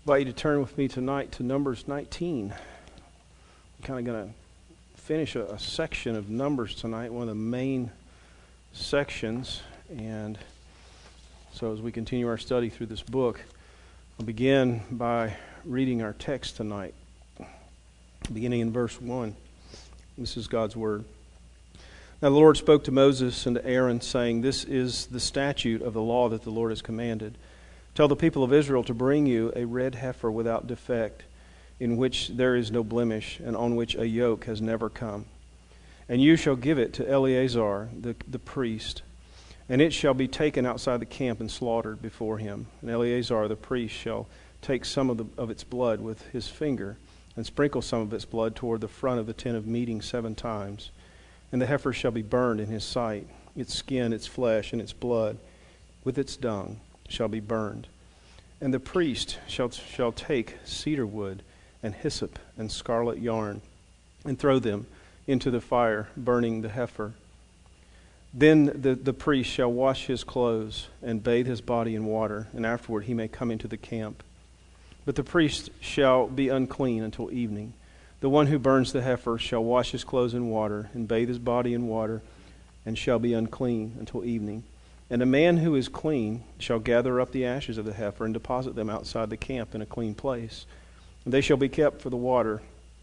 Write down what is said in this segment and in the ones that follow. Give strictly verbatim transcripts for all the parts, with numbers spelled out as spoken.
invite you to turn with me tonight to Numbers nineteen. I'm kind of going to finish a, a section of Numbers tonight, one of the main sections. And so as we continue our study through this book, I'll begin by reading our text tonight, beginning in verse one. This is God's word. Now the Lord spoke to Moses and to Aaron, saying, "This is the statute of the law that the Lord has commanded. Tell the people of Israel to bring you a red heifer without defect, in which there is no blemish, and on which a yoke has never come. And you shall give it to Eleazar the, the priest, and it shall be taken outside the camp and slaughtered before him. And Eleazar the priest shall take some of, the, of its blood with his finger, and sprinkle some of its blood toward the front of the tent of meeting seven times. And the heifer shall be burned in his sight, its skin, its flesh, and its blood, with its dung, shall be burned. And the priest shall shall take cedar wood and hyssop and scarlet yarn, and throw them into the fire, burning the heifer. Then the, the priest shall wash his clothes and bathe his body in water, and afterward he may come into the camp. But the priest shall be unclean until evening. The one who burns the heifer shall wash his clothes in water, and bathe his body in water, and shall be unclean until evening. And a man who is clean shall gather up the ashes of the heifer and deposit them outside the camp in a clean place. And they shall be kept for the water,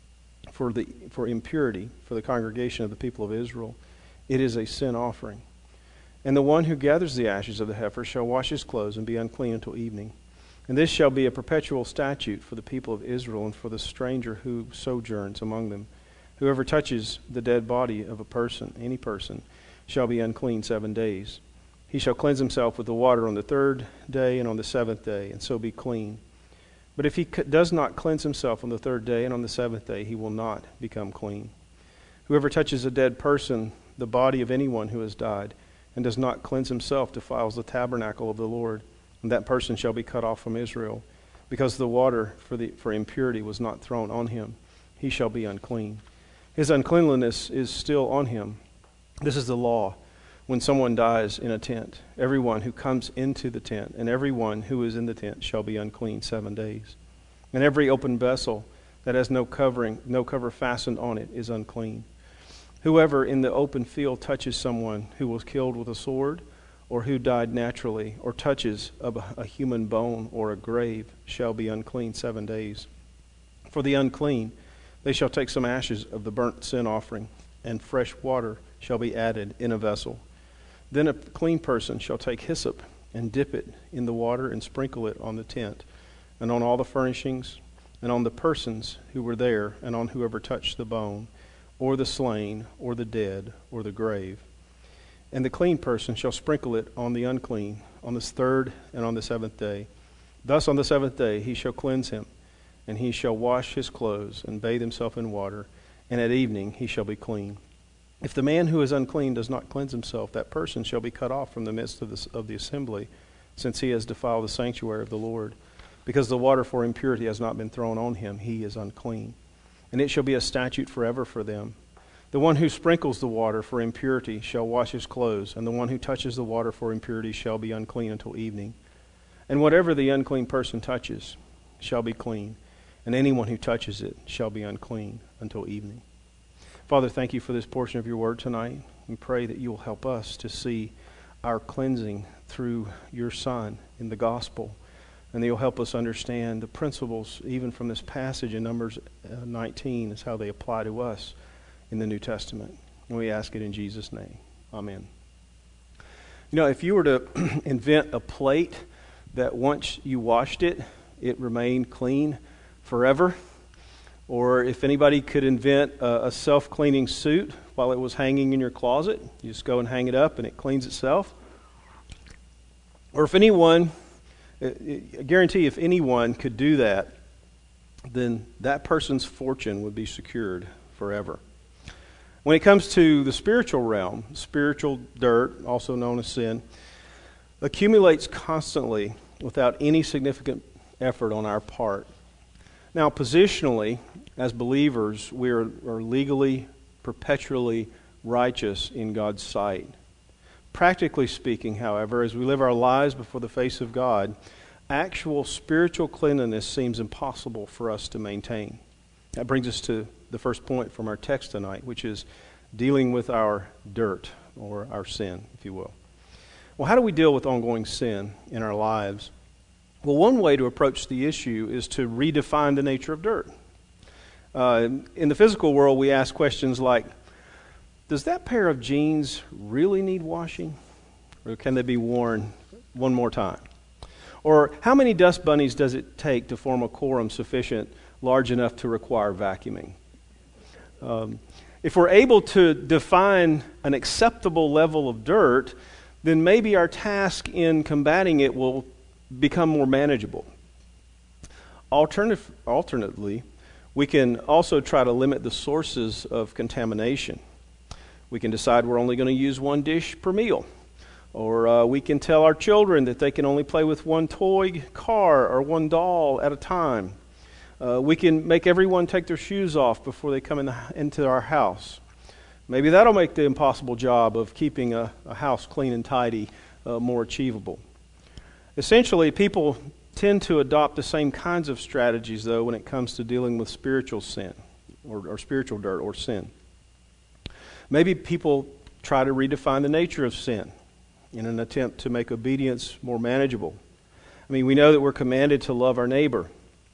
for the for impurity, for the congregation of the people of Israel. It is a sin offering. And the one who gathers the ashes of the heifer shall wash his clothes and be unclean until evening. And this shall be a perpetual statute for the people of Israel and for the stranger who sojourns among them. Whoever touches the dead body of a person, any person, shall be unclean seven days. He shall cleanse himself with the water on the third day and on the seventh day, and so be clean. But if he does not cleanse himself on the third day and on the seventh day, he will not become clean. Whoever touches a dead person, the body of anyone who has died, and does not cleanse himself, defiles the tabernacle of the Lord, and that person shall be cut off from Israel, because the water for the for impurity was not thrown on him. He shall be unclean. His uncleanliness is still on him. This is the law. When someone dies in a tent, everyone who comes into the tent and everyone who is in the tent shall be unclean seven days. And every open vessel that has no covering, no cover fastened on it is unclean. Whoever in the open field touches someone who was killed with a sword, or who died naturally, or touches a, a human bone or a grave, shall be unclean seven days. For the unclean, they shall take some ashes of the burnt sin offering, and fresh water shall be added in a vessel. Then a clean person shall take hyssop and dip it in the water and sprinkle it on the tent and on all the furnishings and on the persons who were there and on whoever touched the bone or the slain or the dead or the grave. And the clean person shall sprinkle it on the unclean on the third and on the seventh day. Thus on the seventh day he shall cleanse him, and he shall wash his clothes and bathe himself in water, and at evening he shall be clean. If the man who is unclean does not cleanse himself, that person shall be cut off from the midst of the, of the assembly, since he has defiled the sanctuary of the Lord. Because the water for impurity has not been thrown on him, he is unclean. And it shall be a statute forever for them. The one who sprinkles the water for impurity shall wash his clothes, and the one who touches the water for impurity shall be unclean until evening. And whatever the unclean person touches shall be clean, and anyone who touches it shall be unclean until evening. Father, thank you for this portion of your word tonight. We pray that you will help us to see our cleansing through your Son in the gospel, and that you'll help us understand the principles even from this passage in Numbers nineteen as how they apply to us in the New Testament. And we ask it in Jesus' name. Amen. You know, if you were to invent a plate that once you washed it, it remained clean forever, or if anybody could invent a, a self-cleaning suit while it was hanging in your closet, you just go and hang it up and it cleans itself. Or if anyone, I guarantee if anyone could do that, then that person's fortune would be secured forever. When it comes to the spiritual realm, spiritual dirt, also known as sin, accumulates constantly without any significant effort on our part. Now, positionally, as believers, we are, are legally, perpetually righteous in God's sight. Practically speaking, however, as we live our lives before the face of God, actual spiritual cleanliness seems impossible for us to maintain. That brings us to the first point from our text tonight, which is dealing with our dirt, or our sin, if you will. Well, how do we deal with ongoing sin in our lives? Well, one way to approach the issue is to redefine the nature of dirt. Uh, in the physical world, we ask questions like, does that pair of jeans really need washing? Or can they be worn one more time? Or how many dust bunnies does it take to form a quorum sufficient, large enough to require vacuuming? Um, if we're able to define an acceptable level of dirt, then maybe our task in combating it will become more manageable. Alternative, alternately, we can also try to limit the sources of contamination. We can decide we're only going to use one dish per meal. Or uh, we can tell our children that they can only play with one toy car or one doll at a time. Uh, we can make everyone take their shoes off before they come in the, into our house. Maybe that'll make the impossible job of keeping a, a house clean and tidy uh, more achievable. Essentially, people tend to adopt the same kinds of strategies, though, when it comes to dealing with spiritual sin or, or spiritual dirt or sin. Maybe people try to redefine the nature of sin in an attempt to make obedience more manageable. I mean, we know that we're commanded to love our neighbor.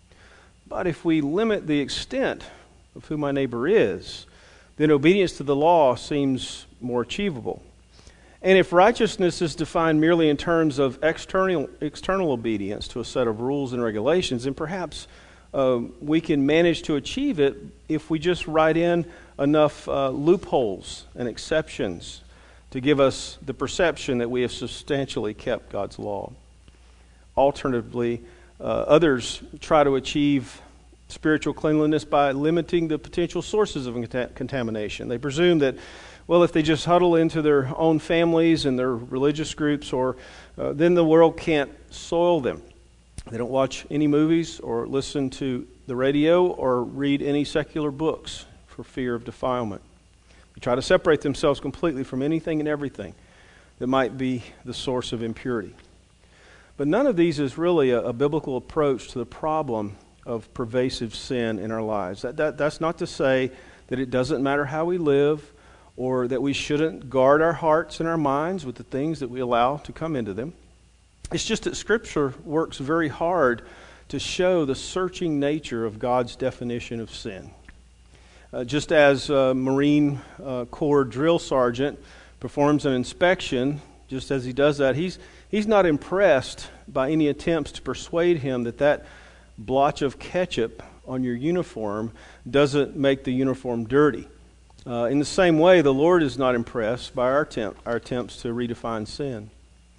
But if we limit the extent of who my neighbor is, then obedience to the law seems more achievable. And if righteousness is defined merely in terms of external external obedience to a set of rules and regulations, then perhaps uh, we can manage to achieve it if we just write in enough uh, loopholes and exceptions to give us the perception that we have substantially kept God's law. Alternatively, uh, others try to achieve spiritual cleanliness by limiting the potential sources of cont- contamination. They presume that, well, if they just huddle into their own families and their religious groups, or uh, then the world can't soil them. They don't watch any movies or listen to the radio or read any secular books for fear of defilement. They try to separate themselves completely from anything and everything that might be the source of impurity. But none of these is really a, a biblical approach to the problem of pervasive sin in our lives. That, that, that's not to say that it doesn't matter how we live, or that we shouldn't guard our hearts and our minds with the things that we allow to come into them. It's just that Scripture works very hard to show the searching nature of God's definition of sin. Uh, just as a Marine uh, Corps drill sergeant performs an inspection, just as he does that, he's he's not impressed by any attempts to persuade him that that blotch of ketchup on your uniform doesn't make the uniform dirty. Uh, in the same way, the Lord is not impressed by our attempt, our attempts to redefine sin.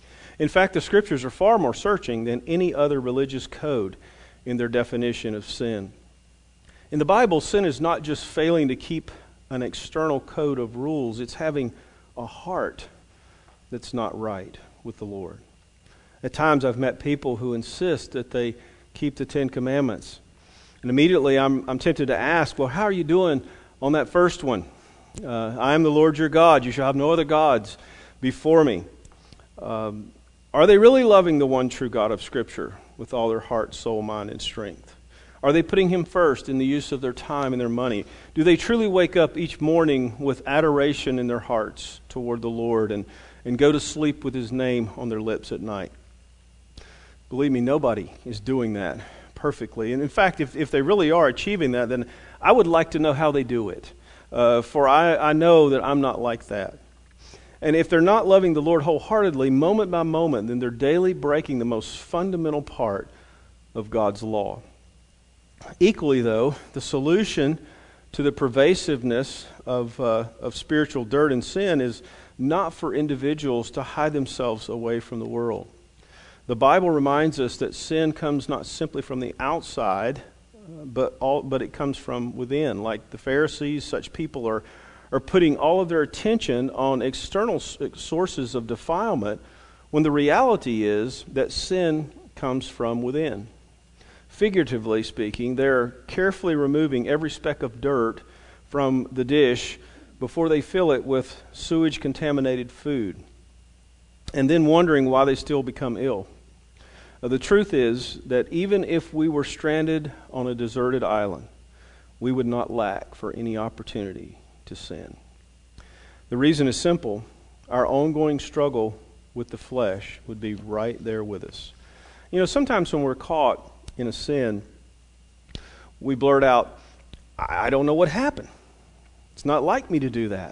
In fact, the Scriptures are far more searching than any other religious code in their definition of sin. In the Bible, sin is not just failing to keep an external code of rules. It's having a heart that's not right with the Lord. At times, I've met people who insist that they keep the Ten Commandments. And immediately, I'm, I'm tempted to ask, well, how are you doing on that first one? Uh, I am the Lord your God. You shall have no other gods before me. Um, are they really loving the one true God of Scripture with all their heart, soul, mind, and strength? Are they putting Him first in the use of their time and their money? Do they truly wake up each morning with adoration in their hearts toward the Lord and, and go to sleep with His name on their lips at night? Believe me, nobody is doing that perfectly. And in fact, if, if they really are achieving that, then I would like to know how they do it. Uh, for I, I know that I'm not like that. And if they're not loving the Lord wholeheartedly, moment by moment, then they're daily breaking the most fundamental part of God's law. Equally, though, the solution to the pervasiveness of, uh, of spiritual dirt and sin is not for individuals to hide themselves away from the world. The Bible reminds us that sin comes not simply from the outside, but all, but it comes from within. Like the Pharisees, such people are, are putting all of their attention on external sources of defilement, when the reality is that sin comes from within. Figuratively speaking, they're carefully removing every speck of dirt from the dish before they fill it with sewage-contaminated food, and then wondering why they still become ill. Uh, the truth is that even if we were stranded on a deserted island, we would not lack for any opportunity to sin. The reason is simple. Our ongoing struggle with the flesh would be right there with us. You know, sometimes when we're caught in a sin, we blurt out, I don't know what happened. It's not like me to do that.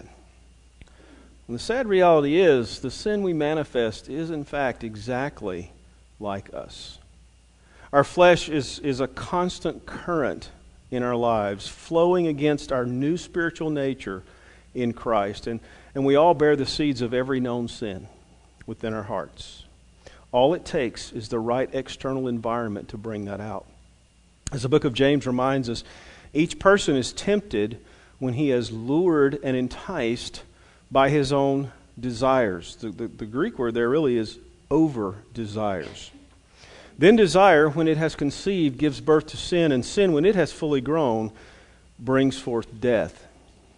And the sad reality is, the sin we manifest is in fact exactly like us. Our flesh is, is a constant current in our lives, flowing against our new spiritual nature in Christ. And, and we all bear the seeds of every known sin within our hearts. All it takes is the right external environment to bring that out. As the book of James reminds us, each person is tempted when he is lured and enticed by his own desires. The, the, the Greek word there really is over desires. Then desire, when it has conceived, gives birth to sin, and sin, when it has fully grown, brings forth death.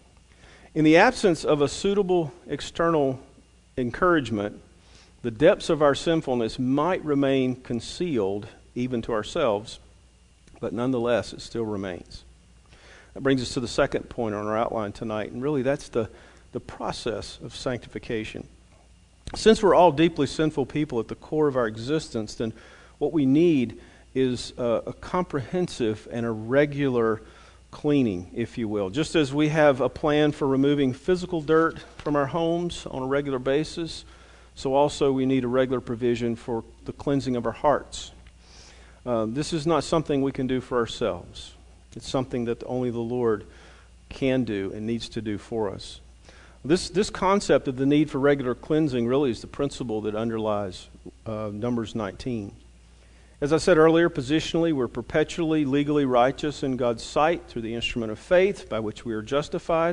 In the absence of a suitable external encouragement, the depths of our sinfulness might remain concealed even to ourselves, but nonetheless it still remains. That brings us to the second point on our outline tonight, and really that's the, the process of sanctification. Since we're all deeply sinful people at the core of our existence, then what we need is a, a comprehensive and a regular cleaning, if you will. Just as we have a plan for removing physical dirt from our homes on a regular basis, so also we need a regular provision for the cleansing of our hearts. Uh, this is not something we can do for ourselves. It's something that only the Lord can do and needs to do for us. This this concept of the need for regular cleansing really is the principle that underlies uh, Numbers nineteen. As I said earlier, positionally, we're perpetually legally righteous in God's sight through the instrument of faith by which we are justified.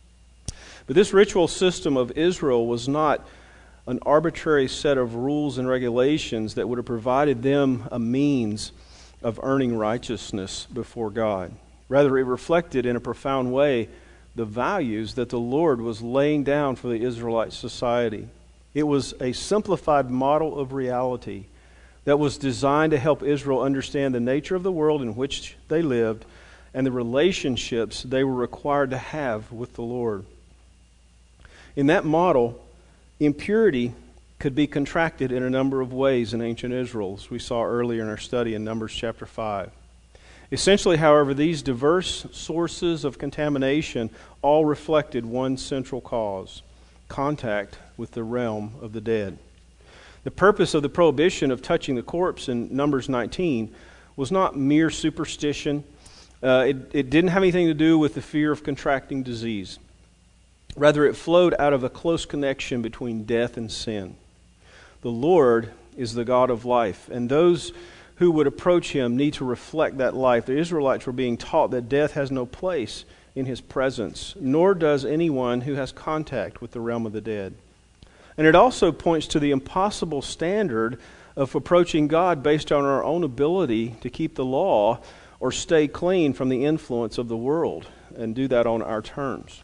But this ritual system of Israel was not an arbitrary set of rules and regulations that would have provided them a means of earning righteousness before God. Rather, it reflected in a profound way the values that the Lord was laying down for the Israelite society. It was a simplified model of reality that was designed to help Israel understand the nature of the world in which they lived and the relationships they were required to have with the Lord. In that model, impurity could be contracted in a number of ways in ancient Israel, as we saw earlier in our study in Numbers chapter five. Essentially, however, these diverse sources of contamination all reflected one central cause: contact with the realm of the dead. The purpose of the prohibition of touching the corpse in Numbers nineteen was not mere superstition. Uh, it, it didn't have anything to do with the fear of contracting disease. Rather, it flowed out of a close connection between death and sin. The Lord is the God of life, and those who would approach Him need to reflect that life. The Israelites were being taught that death has no place in His presence, nor does anyone who has contact with the realm of the dead. And it also points to the impossible standard of approaching God based on our own ability to keep the law or stay clean from the influence of the world and do that on our terms.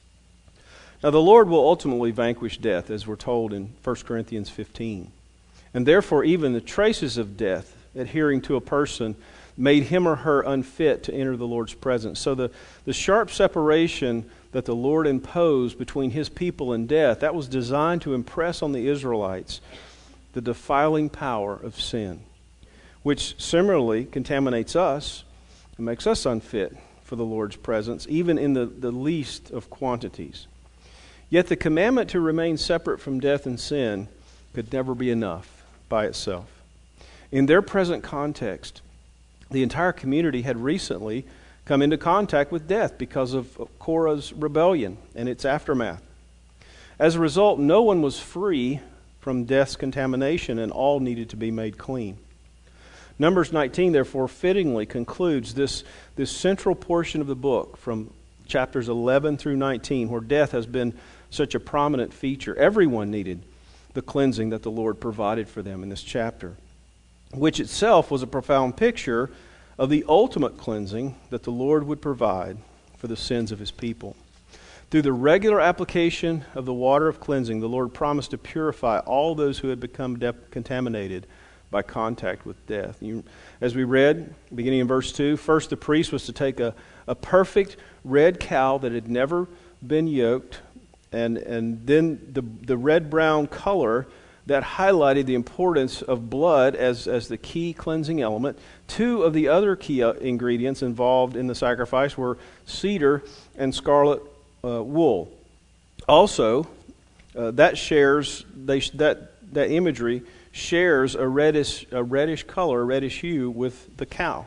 Now, the Lord will ultimately vanquish death, as we're told in First Corinthians fifteen. And therefore, even the traces of death adhering to a person made him or her unfit to enter the Lord's presence. So the, the sharp separation that the Lord imposed between His people and death, that was designed to impress on the Israelites the defiling power of sin, which similarly contaminates us and makes us unfit for the Lord's presence, even in the, the least of quantities. Yet the commandment to remain separate from death and sin could never be enough by itself. In their present context, the entire community had recently come into contact with death because of Korah's rebellion and its aftermath. As a result, no one was free from death's contamination, and all needed to be made clean. Numbers nineteen, therefore, fittingly concludes this, this central portion of the book from chapters eleven through nineteen, where death has been such a prominent feature. Everyone needed the cleansing that the Lord provided for them in this chapter, which itself was a profound picture of the ultimate cleansing that the Lord would provide for the sins of His people. Through the regular application of the water of cleansing, the Lord promised to purify all those who had become de- contaminated by contact with death. You, as we read, beginning in verse two, first the priest was to take a, a perfect red cow that had never been yoked, and, and then the, the red-brown color that highlighted the importance of blood as, as the key cleansing element. Two of the other key ingredients involved in the sacrifice were cedar and scarlet uh, wool. Also, uh, that shares they, that that imagery shares a reddish a reddish color, a reddish hue with the cow.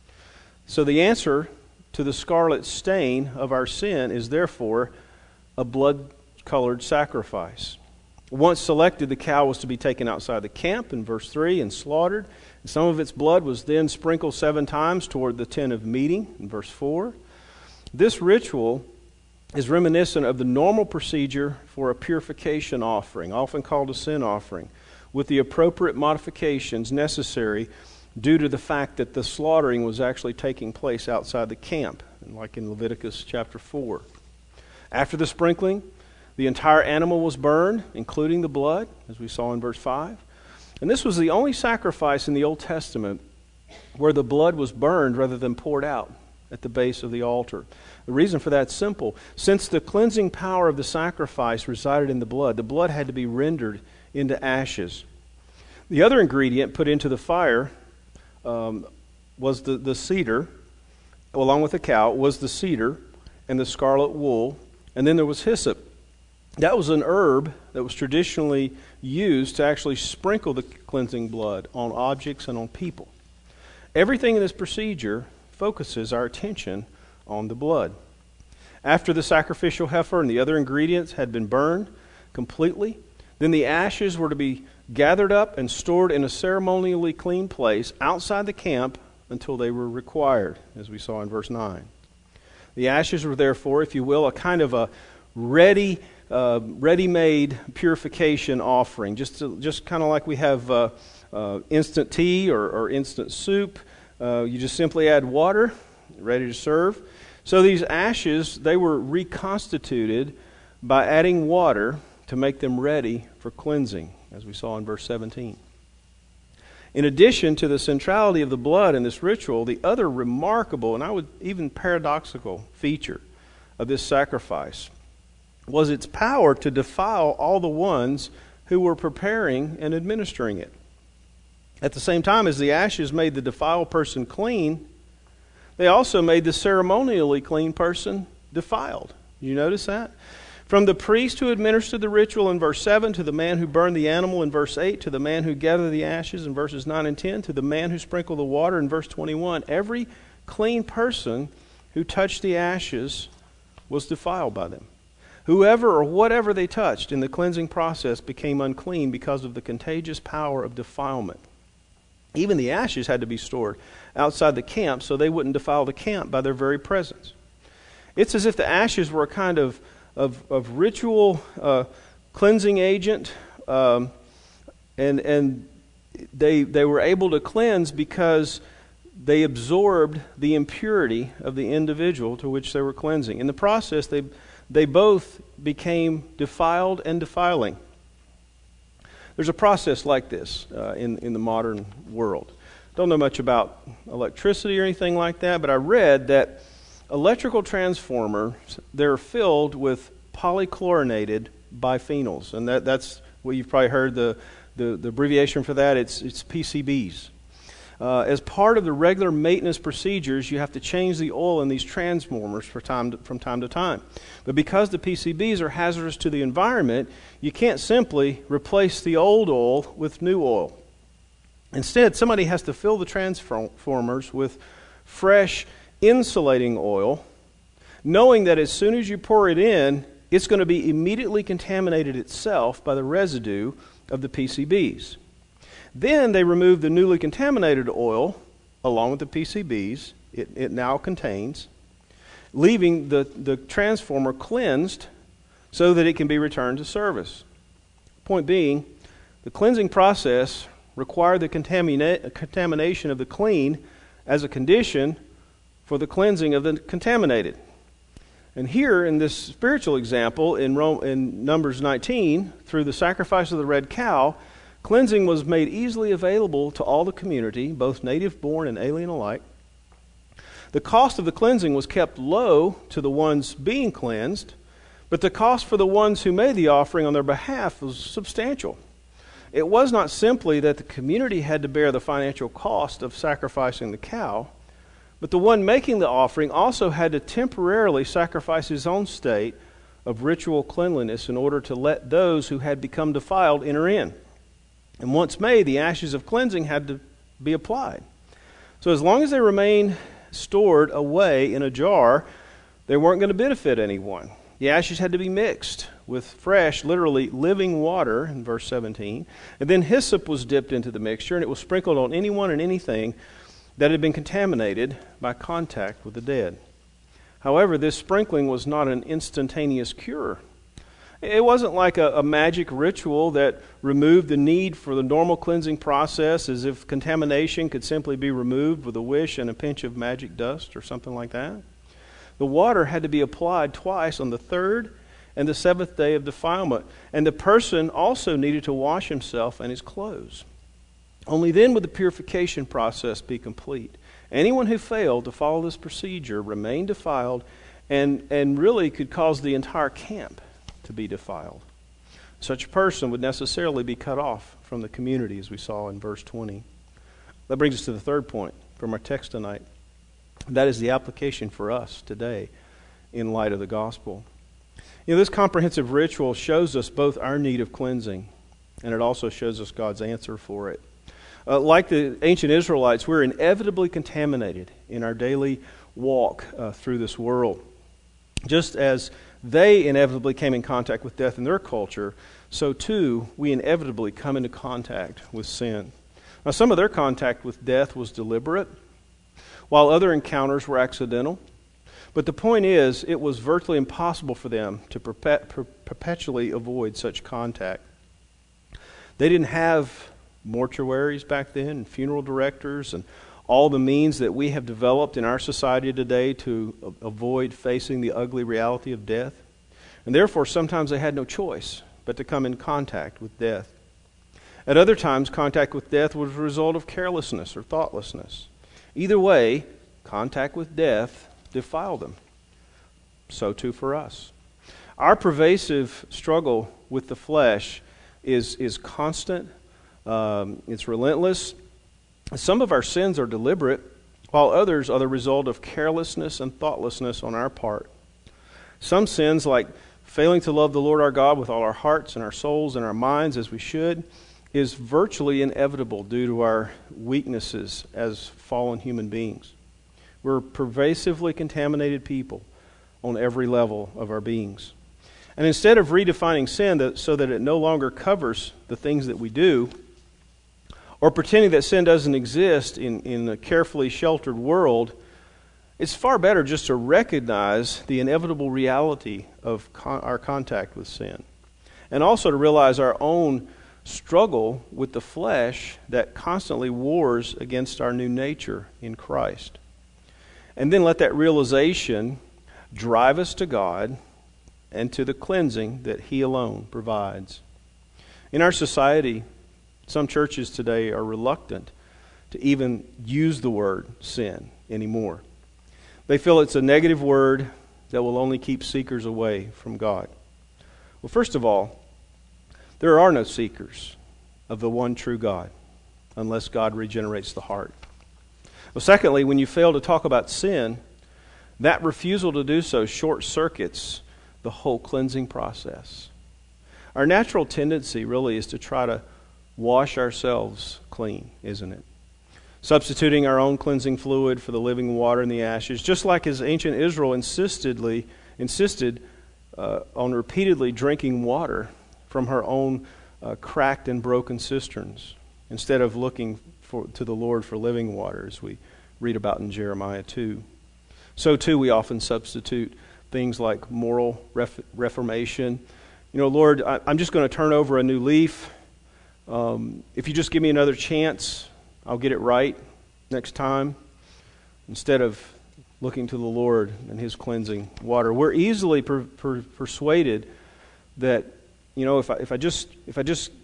So the answer to the scarlet stain of our sin is therefore a blood-colored sacrifice. Once selected, the cow was to be taken outside the camp in verse three and slaughtered. And some of its blood was then sprinkled seven times toward the tent of meeting in verse four. This ritual is reminiscent of the normal procedure for a purification offering, often called a sin offering, with the appropriate modifications necessary due to the fact that the slaughtering was actually taking place outside the camp, like in Leviticus chapter four. After the sprinkling, the entire animal was burned, including the blood, as we saw in verse five. And this was the only sacrifice in the Old Testament where the blood was burned rather than poured out at the base of the altar. The reason for that is simple. Since the cleansing power of the sacrifice resided in the blood, the blood had to be rendered into ashes. The other ingredient put into the fire um, was the, the cedar, along with the cow, was the cedar and the scarlet wool, and then there was hyssop. That was an herb that was traditionally used to actually sprinkle the cleansing blood on objects and on people. Everything in this procedure focuses our attention on the blood. After the sacrificial heifer and the other ingredients had been burned completely, then the ashes were to be gathered up and stored in a ceremonially clean place outside the camp until they were required, as we saw in verse nine. The ashes were therefore, if you will, a kind of a ready Uh, ready-made purification offering, just to, just kind of like we have uh, uh, instant tea or, or instant soup. Uh, you just simply add water, ready to serve. So these ashes, they were reconstituted by adding water to make them ready for cleansing, as we saw in verse seventeen. In addition to the centrality of the blood in this ritual, the other remarkable, and I would even paradoxical feature of this sacrifice was its power to defile all the ones who were preparing and administering it. At the same time as the ashes made the defiled person clean, they also made the ceremonially clean person defiled. Did you notice that? From the priest who administered the ritual in verse seven, to the man who burned the animal in verse eight, to the man who gathered the ashes in verses nine and ten, to the man who sprinkled the water in verse twenty-one, every clean person who touched the ashes was defiled by them. Whoever or whatever they touched in the cleansing process became unclean because of the contagious power of defilement. Even the ashes had to be stored outside the camp so they wouldn't defile the camp by their very presence. It's as if the ashes were a kind of, of, of ritual uh, cleansing agent, um, and, and they, they were able to cleanse because they absorbed the impurity of the individual to which they were cleansing. In the process, they They both became defiled and defiling. There's a process like this uh, in, in the modern world. Don't know much about electricity or anything like that, but I read that electrical transformers, they're filled with polychlorinated biphenyls. And that, that's what you've probably heard, the, the, the abbreviation for that, it's, it's P C Bs. Uh, as part of the regular maintenance procedures, you have to change the oil in these transformers for time to, from time to time. But because the P C Bs are hazardous to the environment, you can't simply replace the old oil with new oil. Instead, somebody has to fill the transformers with fresh insulating oil, knowing that as soon as you pour it in, it's going to be immediately contaminated itself by the residue of the P C Bs. Then they remove the newly contaminated oil along with the P C Bs it, it now contains, leaving the, the transformer cleansed so that it can be returned to service. Point being, the cleansing process required the contamina- contamination of the clean as a condition for the cleansing of the contaminated. And here in this spiritual example in, Rome, in Numbers nineteen, through the sacrifice of the red cow, Cleansing was made easily available to all the community, both native-born and alien alike. The cost of the cleansing was kept low to the ones being cleansed, but the cost for the ones who made the offering on their behalf was substantial. It was not simply that the community had to bear the financial cost of sacrificing the cow, but the one making the offering also had to temporarily sacrifice his own state of ritual cleanliness in order to let those who had become defiled enter in. And once made, the ashes of cleansing had to be applied. So as long as they remained stored away in a jar, they weren't going to benefit anyone. The ashes had to be mixed with fresh, literally living water, in verse seventeen. And then hyssop was dipped into the mixture, and it was sprinkled on anyone and anything that had been contaminated by contact with the dead. However, this sprinkling was not an instantaneous cure. It wasn't like a, a magic ritual that removed the need for the normal cleansing process, as if contamination could simply be removed with a wish and a pinch of magic dust or something like that. The water had to be applied twice on the third and the seventh day of defilement, and the person also needed to wash himself and his clothes. Only then would the purification process be complete. Anyone who failed to follow this procedure remained defiled and, and really could cause the entire camp to be defiled. Such a person would necessarily be cut off from the community, as we saw in verse twenty. That brings us to the third point from our text tonight. That is the application for us today in light of the gospel. You know, this comprehensive ritual shows us both our need of cleansing, and it also shows us God's answer for it. Uh, like the ancient Israelites, we're inevitably contaminated in our daily walk uh, through this world. Just as they inevitably came in contact with death in their culture, so too we inevitably come into contact with sin. Now, some of their contact with death was deliberate, while other encounters were accidental. But the point is, it was virtually impossible for them to perpet- per- perpetually avoid such contact. They didn't have mortuaries back then, and funeral directors, and all the means that we have developed in our society today to avoid facing the ugly reality of death. And therefore, sometimes they had no choice but to come in contact with death. At other times, contact with death was a result of carelessness or thoughtlessness. Either way, contact with death defiled them. So too for us. Our pervasive struggle with the flesh is, is constant. Um, it's relentless. Some of our sins are deliberate, while others are the result of carelessness and thoughtlessness on our part. Some sins, like failing to love the Lord our God with all our hearts and our souls and our minds as we should, is virtually inevitable due to our weaknesses as fallen human beings. We're pervasively contaminated people on every level of our beings. And instead of redefining sin that, so that it no longer covers the things that we do, or pretending that sin doesn't exist in, in a carefully sheltered world, it's far better just to recognize the inevitable reality of con- our contact with sin. And also to realize our own struggle with the flesh that constantly wars against our new nature in Christ. And then let that realization drive us to God and to the cleansing that He alone provides. In our society, some churches today are reluctant to even use the word sin anymore. They feel it's a negative word that will only keep seekers away from God. Well, first of all, there are no seekers of the one true God unless God regenerates the heart. Well, secondly, when you fail to talk about sin, that refusal to do so short-circuits the whole cleansing process. Our natural tendency really is to try to wash ourselves clean, isn't it? Substituting our own cleansing fluid for the living water and the ashes, just like as ancient Israel insistedly insisted uh, on repeatedly drinking water from her own uh, cracked and broken cisterns, instead of looking for, to the Lord for living water, as we read about in Jeremiah two. So too we often substitute things like moral ref- reformation. You know, Lord, I, I'm just going to turn over a new leaf. Um, if you just give me another chance, I'll get it right next time, instead of looking to the Lord and His cleansing water. We're easily per, per, persuaded that, you know, if I, if I just if I just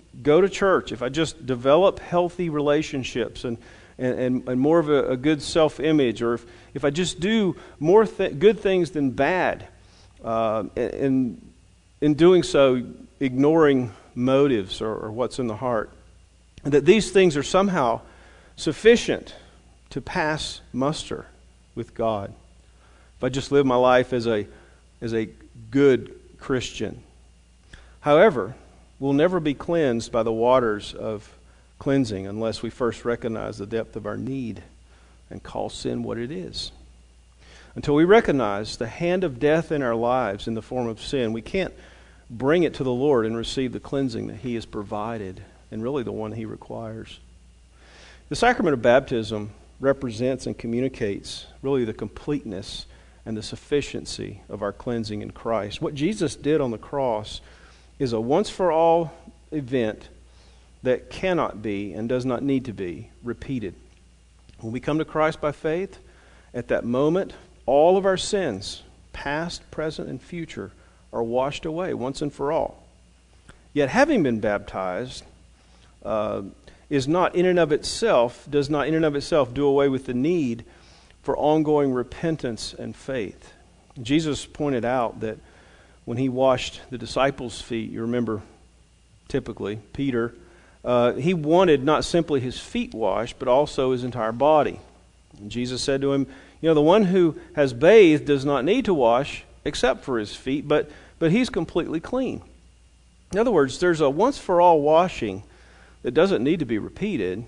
go to church, if I just develop healthy relationships and and, and, and more of a, a good self-image, or if, if I just do more th- good things than bad, uh, and in doing so, ignoring motives or, or what's in the heart, and that these things are somehow sufficient to pass muster with God. If I just live my life as a as a good Christian. However, we'll never be cleansed by the waters of cleansing unless we first recognize the depth of our need and call sin what it is. Until we recognize the hand of death in our lives in the form of sin, we can't bring it to the Lord and receive the cleansing that He has provided, and really the one He requires. The sacrament of baptism represents and communicates really the completeness and the sufficiency of our cleansing in Christ. What Jesus did on the cross is a once-for-all event that cannot be and does not need to be repeated. When we come to Christ by faith, at that moment, all of our sins, past, present, and future, are washed away once and for all. Yet having been baptized uh, is not in and of itself, does not in and of itself do away with the need for ongoing repentance and faith. Jesus pointed out that when He washed the disciples' feet, you remember typically Peter, uh, he wanted not simply his feet washed, but also his entire body. And Jesus said to him, you know, the one who has bathed does not need to wash except for his feet, but, but he's completely clean. In other words, there's a once-for-all washing that doesn't need to be repeated,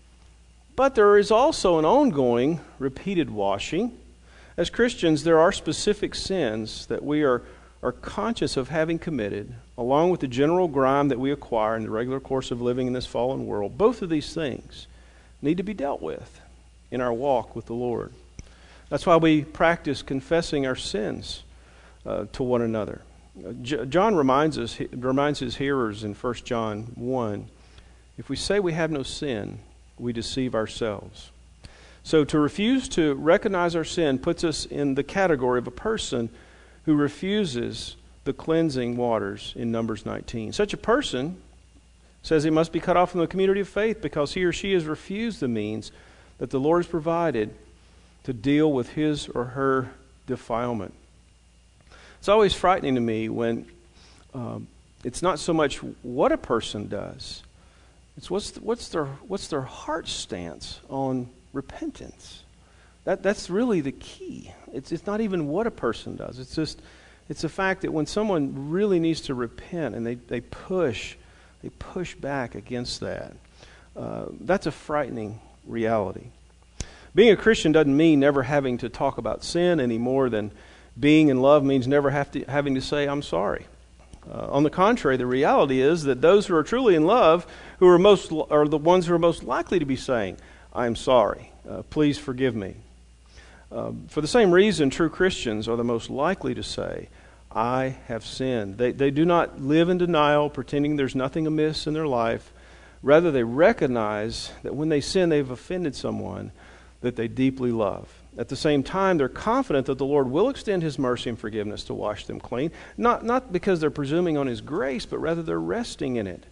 but there is also an ongoing, repeated washing. As Christians, there are specific sins that we are, are conscious of having committed, along with the general grime that we acquire in the regular course of living in this fallen world. Both of these things need to be dealt with in our walk with the Lord. That's why we practice confessing our sins uh, to one another. J- John reminds us, reminds his hearers in First John one, if we say we have no sin, we deceive ourselves. So to refuse to recognize our sin puts us in the category of a person who refuses the cleansing waters in Numbers nineteen. Such a person says he must be cut off from the community of faith because he or she has refused the means that the Lord has provided to deal with his or her defilement. It's always frightening to me when um, it's not so much what a person does, it's what's the, what's their what's their heart stance on repentance. That that's really the key. It's it's not even what a person does. It's just it's the fact that when someone really needs to repent and they, they push they push back against that, uh, that's a frightening reality. Being a Christian doesn't mean never having to talk about sin any more than being in love means never have to, having to say, I'm sorry. Uh, on the contrary, the reality is that those who are truly in love, who are most are the ones who are most likely to be saying, I'm sorry, uh, please forgive me. Uh, for the same reason, true Christians are the most likely to say, I have sinned. They, they do not live in denial, pretending there's nothing amiss in their life. Rather, they recognize that when they sin, they've offended someone that they deeply love. At the same time, they're confident that the Lord will extend His mercy and forgiveness to wash them clean, not, not because they're presuming on His grace, but rather they're resting in it.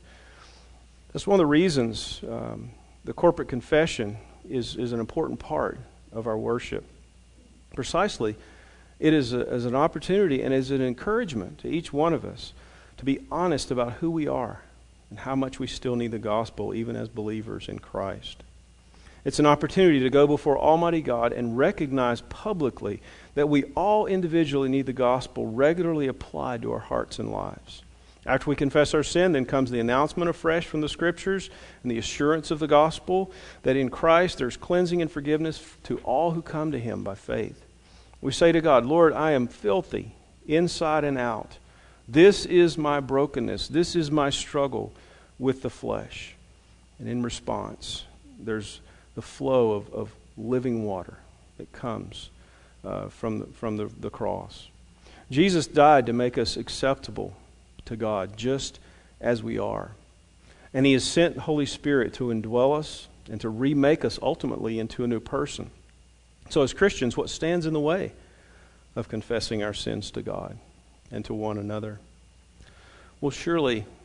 That's one of the reasons um, the corporate confession is, is an important part of our worship. Precisely, it is a, as an opportunity and as an encouragement to each one of us to be honest about who we are and how much we still need the gospel, even as believers in Christ. It's an opportunity to go before Almighty God and recognize publicly that we all individually need the gospel regularly applied to our hearts and lives. After we confess our sin, then comes the announcement afresh from the Scriptures and the assurance of the gospel that in Christ there's cleansing and forgiveness to all who come to Him by faith. We say to God, Lord, I am filthy inside and out. This is my brokenness. This is my struggle with the flesh. And in response, there's the flow of, of living water that comes uh, from, the, from the, the cross. Jesus died to make us acceptable to God just as we are. And He has sent the Holy Spirit to indwell us and to remake us ultimately into a new person. So as Christians, what stands in the way of confessing our sins to God and to one another? Well, surely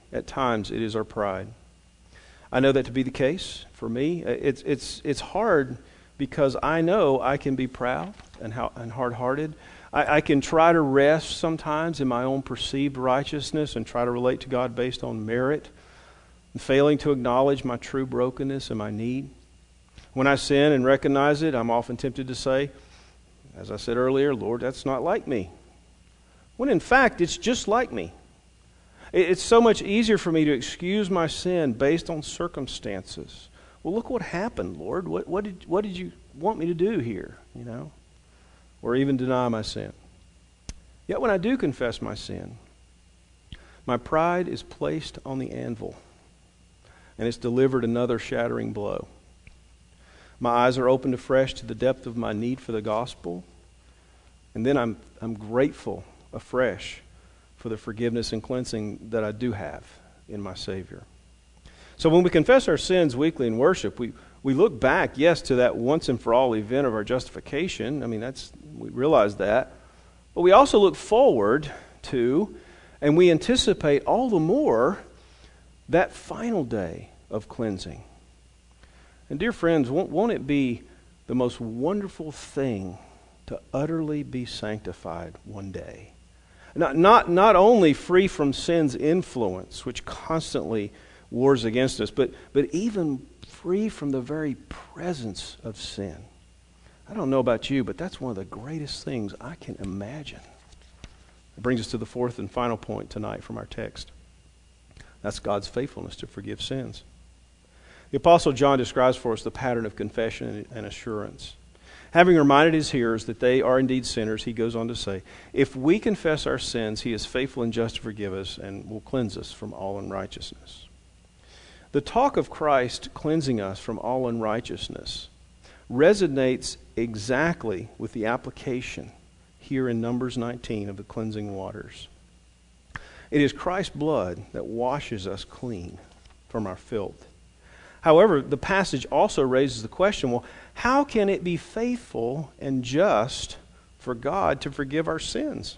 at times it is our pride. I know that to be the case for me. It's it's it's hard because I know I can be proud and how and hard-hearted. I, I can try to rest sometimes in my own perceived righteousness and try to relate to God based on merit, and failing to acknowledge my true brokenness and my need. When I sin and recognize it, I'm often tempted to say, as I said earlier, Lord, that's not like me. When in fact, it's just like me. It's so much easier for me to excuse my sin based on circumstances. Well, look what happened, Lord. What, what did what did you want me to do here? You know, or even deny my sin. Yet when I do confess my sin, my pride is placed on the anvil, and it's delivered another shattering blow. My eyes are opened afresh to the depth of my need for the gospel, and then I'm I'm grateful afresh for the forgiveness and cleansing that I do have in my Savior. So when we confess our sins weekly in worship, we, we look back, yes, to that once and for all event of our justification. I mean, that's we realize that. But we also look forward to, and we anticipate all the more, that final day of cleansing. And dear friends, won't, won't it be the most wonderful thing to utterly be sanctified one day? Not, not, not only free from sin's influence, which constantly wars against us, but, but even free from the very presence of sin. I don't know about you, but that's one of the greatest things I can imagine. It brings us to the fourth and final point tonight from our text. That's God's faithfulness to forgive sins. The Apostle John describes for us the pattern of confession and assurance. Having reminded his hearers that they are indeed sinners, he goes on to say, if we confess our sins, he is faithful and just to forgive us and will cleanse us from all unrighteousness. The talk of Christ cleansing us from all unrighteousness resonates exactly with the application here in Numbers nineteen of the cleansing waters. It is Christ's blood that washes us clean from our filth. However, the passage also raises the question, well, how can it be faithful and just for God to forgive our sins?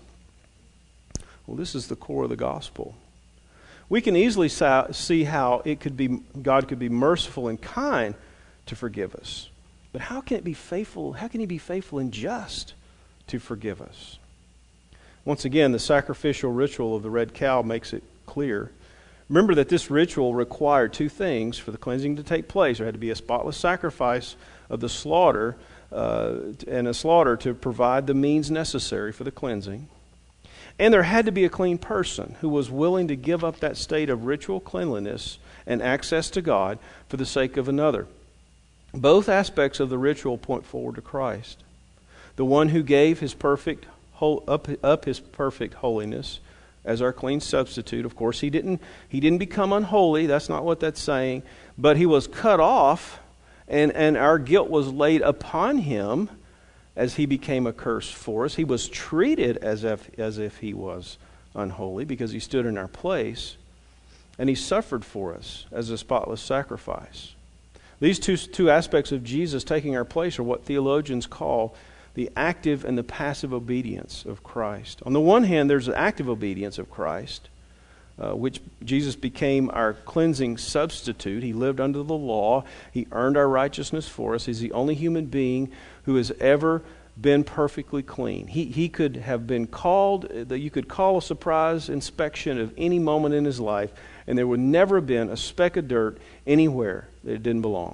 Well, this is the core of the gospel. We can easily see how it could be God could be merciful and kind to forgive us. But how can it be faithful? How can he be faithful and just to forgive us? Once again, the sacrificial ritual of the red cow makes it clear. Remember that this ritual required two things for the cleansing to take place. There had to be a spotless sacrifice of the slaughter uh, and a slaughter to provide the means necessary for the cleansing. And there had to be a clean person who was willing to give up that state of ritual cleanliness and access to God for the sake of another. Both aspects of the ritual point forward to Christ, the one who gave his perfect up, up his perfect holiness as our clean substitute. Of course, he didn't he didn't become unholy. That's not what that's saying. But he was cut off, and, and our guilt was laid upon him as he became a curse for us. He was treated as if as if he was unholy because he stood in our place, and he suffered for us as a spotless sacrifice. These two, two aspects of Jesus taking our place are what theologians call the active and the passive obedience of Christ. On the one hand, there's the active obedience of Christ, uh, which Jesus became our cleansing substitute. He lived under the law. He earned our righteousness for us. He's the only human being who has ever been perfectly clean. He, he could have been called, that you could call a surprise inspection of any moment in his life, and there would never have been a speck of dirt anywhere that it didn't belong.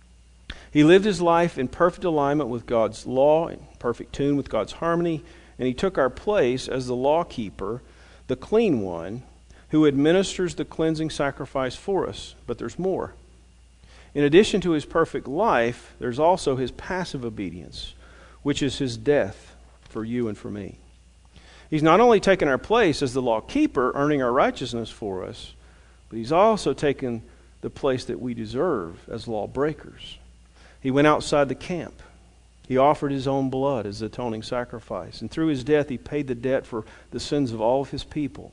He lived his life in perfect alignment with God's law, in perfect tune with God's harmony, and he took our place as the law keeper, the clean one, who administers the cleansing sacrifice for us. But there's more. In addition to his perfect life, there's also his passive obedience, which is his death for you and for me. He's not only taken our place as the law keeper, earning our righteousness for us, but he's also taken the place that we deserve as lawbreakers. He went outside the camp. He offered his own blood as the atoning sacrifice. And through his death, he paid the debt for the sins of all of his people.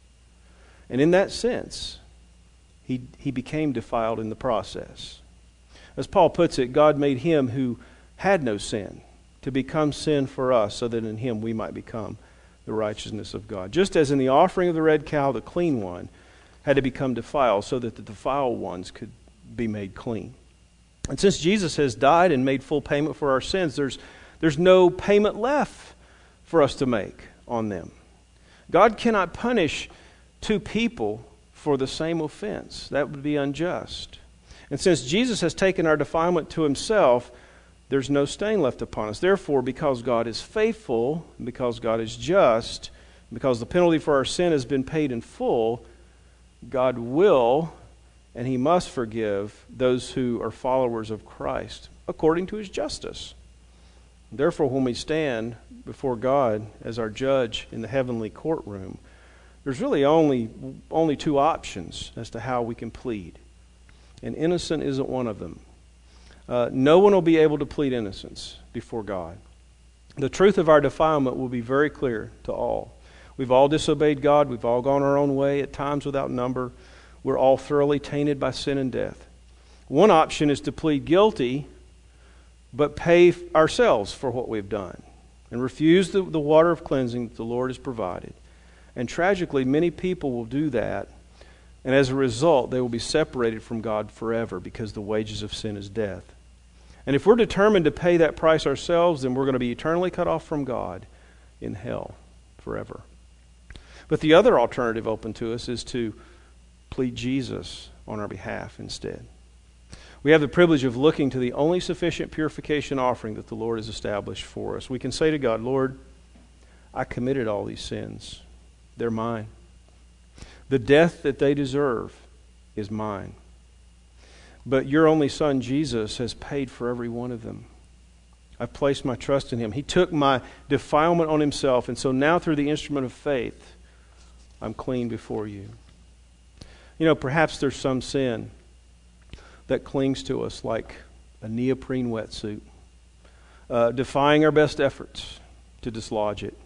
And in that sense, he, he became defiled in the process. As Paul puts it, God made him who had no sin to become sin for us, so that in him we might become the righteousness of God. Just as in the offering of the red cow, the clean one, had to become defiled so that the defiled ones could be made clean. And since Jesus has died and made full payment for our sins, there's, there's no payment left for us to make on them. God cannot punish two people for the same offense. That would be unjust. And since Jesus has taken our defilement to himself, there's no stain left upon us. Therefore, because God is faithful, because God is just, because the penalty for our sin has been paid in full, God will and he must forgive those who are followers of Christ according to his justice. Therefore, when we stand before God as our judge in the heavenly courtroom, there's really only only two options as to how we can plead. And innocent isn't one of them. Uh, no one will be able to plead innocence before God. The truth of our defilement will be very clear to all. We've all disobeyed God. We've all gone our own way, at times without number. We're all thoroughly tainted by sin and death. One option is to plead guilty, but pay ourselves for what we've done and refuse the, the water of cleansing that the Lord has provided. And tragically, many people will do that, and as a result, they will be separated from God forever because the wages of sin is death. And if we're determined to pay that price ourselves, then we're going to be eternally cut off from God in hell forever. But the other alternative open to us is to plead Jesus on our behalf instead. We have the privilege of looking to the only sufficient purification offering that the Lord has established for us. We can say to God, Lord, I committed all these sins. They're mine. The death that they deserve is mine. But your only Son, Jesus, has paid for every one of them. I've placed my trust in him. He took my defilement on himself, and so now through the instrument of faith, I'm clean before you. You know, perhaps there's some sin that clings to us like a neoprene wetsuit, uh, defying our best efforts to dislodge it.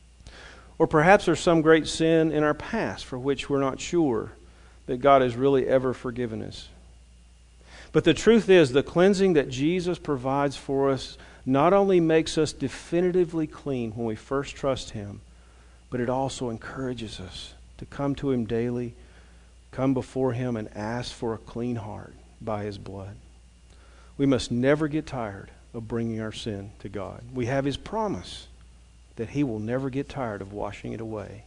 Or perhaps there's some great sin in our past for which we're not sure that God has really ever forgiven us. But the truth is, the cleansing that Jesus provides for us not only makes us definitively clean when we first trust him, but it also encourages us to come to him daily, come before him and ask for a clean heart by his blood. We must never get tired of bringing our sin to God. We have his promise that he will never get tired of washing it away.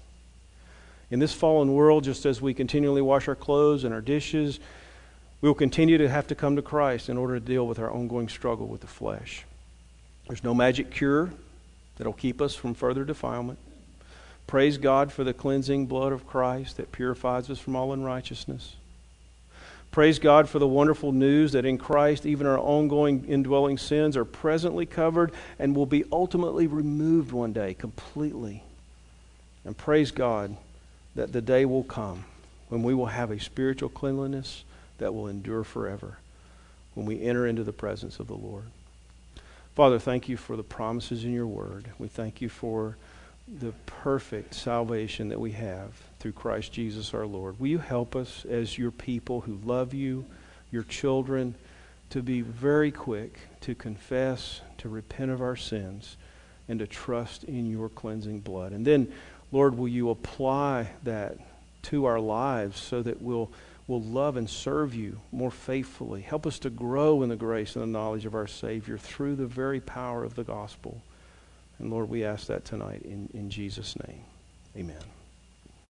In this fallen world, just as we continually wash our clothes and our dishes, we will continue to have to come to Christ in order to deal with our ongoing struggle with the flesh. There's no magic cure that will keep us from further defilement. Praise God for the cleansing blood of Christ that purifies us from all unrighteousness. Praise God for the wonderful news that in Christ even our ongoing indwelling sins are presently covered and will be ultimately removed one day completely. And praise God that the day will come when we will have a spiritual cleanliness that will endure forever when we enter into the presence of the Lord. Father, thank you for the promises in your word. We thank you for the perfect salvation that we have through Christ Jesus our Lord. Will you help us as your people who love you, your children, to be very quick to confess, to repent of our sins, and to trust in your cleansing blood. And then, Lord, will you apply that to our lives so that we'll, we'll love and serve you more faithfully. Help us to grow in the grace and the knowledge of our Savior through the very power of the gospel. And Lord, we ask that tonight in, in Jesus' name. Amen.